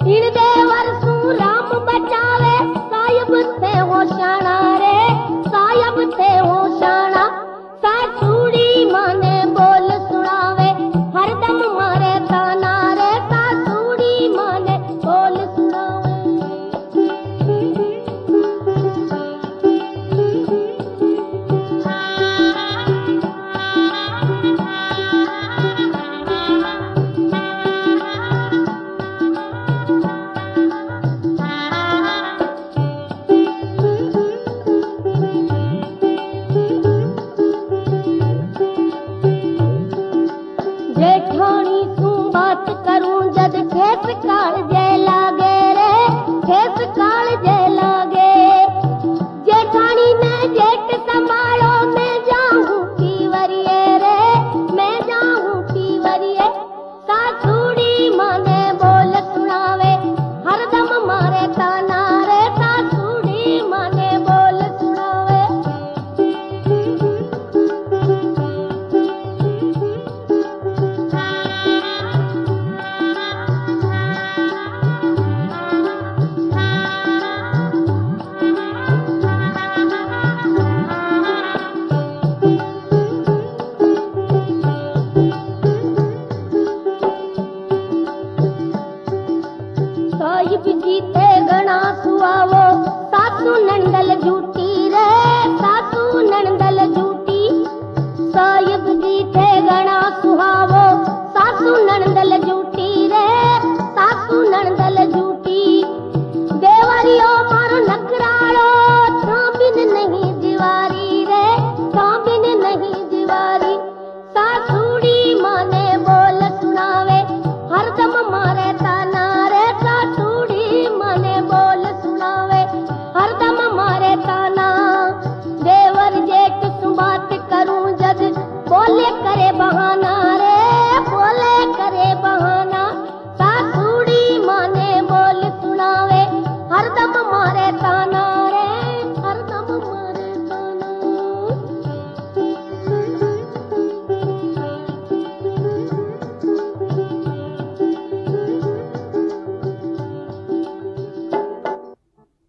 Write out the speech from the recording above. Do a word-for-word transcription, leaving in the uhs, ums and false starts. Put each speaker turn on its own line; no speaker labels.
इन देवर सू राम बचावे साहिब थे होशाना रे साहिब थे होशाना सासूड़ी माने बोल सुनावे हरदम मारे ताना रे सासूड़ी माने बोल जेठानी सू बात करूं जद खेस काल जय लागे रे खेस काल जय लागे जेठानी ने जेठ संभालो मैं जाऊं की वरिये रे मैं जाऊं की वरिये सासूड़ी माने बोल सुनावे हरदम मारे ताना रे सासूड़ी माने बोल सुनावे साहिब जी थे गणा सुआवो सासू नंदल झूठी रे सासू नंदल झूठी साहिब जी थे गणा सुहावो सासू नंदल झूठी रे सासू नंदल झूठी देवरियो मारो नकरालो थाबिन नहीं दीवारी रे थाबिन नहीं दीवारी सासूड़ी माने बोल सुनावे हरदम मारे ताना रे सासूड़ी माने बोल सुनावे हरदम मारे ताना देवर जेठ सु बात करूं जद बोले करे बहाना